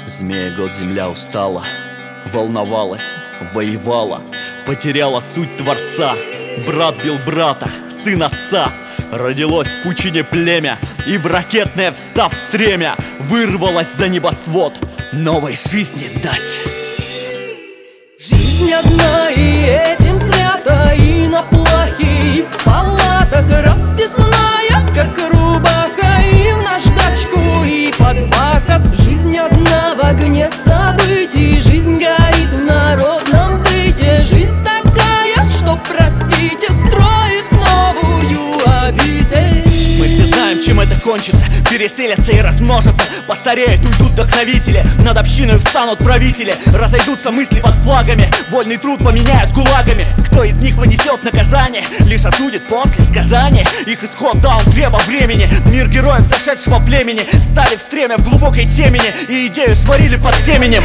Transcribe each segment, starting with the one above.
Змея год земля устала, волновалась, воевала, потеряла суть Творца. Брат бил брата, сын отца. Родилось в пучине племя, и в ракетное встав стремя вырвалось за небосвод новой жизни дать. Жизнь одна, и этим свята, и на плахе, и в палатах расписная, как рубаха, и в наждачку, и под бархат. Жизнь одна в огне событий, жизнь горит в народном быте. Жизнь такая, что, простите, строит новую обитель. Мы все знаем, чем это кончится. Переселятся и размножатся, постареют, уйдут вдохновители. Над общиной встанут правители, разойдутся мысли под флагами. Вольный труд поменяют гулагами. Кто из них понесет наказание, лишь осудит после сказания. Их исход даун хлеба времени. Мир героев зашедшего племени стали в стремя в глубокой темени, и идею сварили под теменем.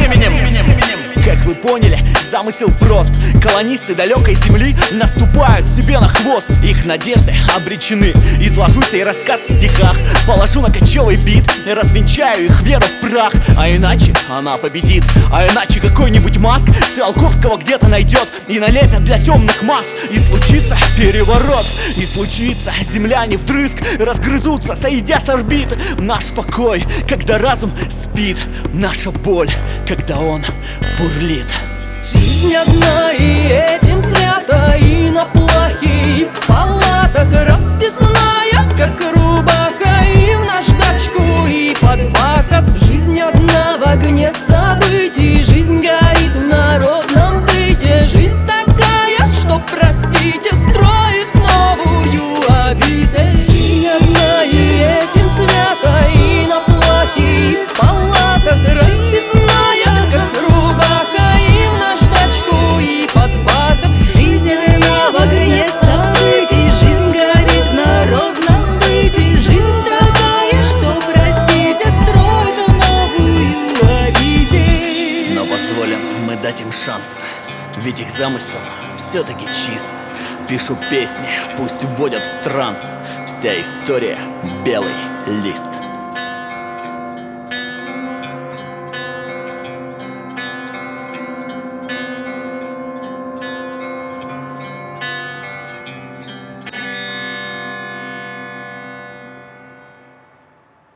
Как вы поняли, замысел прост. Колонисты далекой земли наступают себе на хвост. Их надежды обречены. Изложу сей рассказ в стихах, положу на кочевый бит, развенчаю их веру в прах. А иначе она победит. А иначе какой-нибудь Маск Циолковского где-то найдет и налепят для темных масс. И случится переворот, и случится земляне вдрызг разгрызутся, сойдя с орбит. Наш покой, когда разум спит, наша боль, когда он бурлит. Жизнь одна, и этим свята, и на плахе, и в палатах расписная, как рубаха, и в наждачку, и под бархат. Жизнь одна в огне событий, жизнь горит в народном быте. Жизнь такая, что, простите, строит новую обитель. Жизнь одна, и этим свята, и на плахе, и в палатах расписная, как рубаха, и в наждачку, и под бархат. Жизнь одна в огне событий, жизнь горит в народном быте. Жизнь такая, что, простите, строит новую обитель. Но позволим мы дать им шанс, ведь их замысел все-таки чист. Пишу песни, пусть вводят в транс. Вся история — белый лист.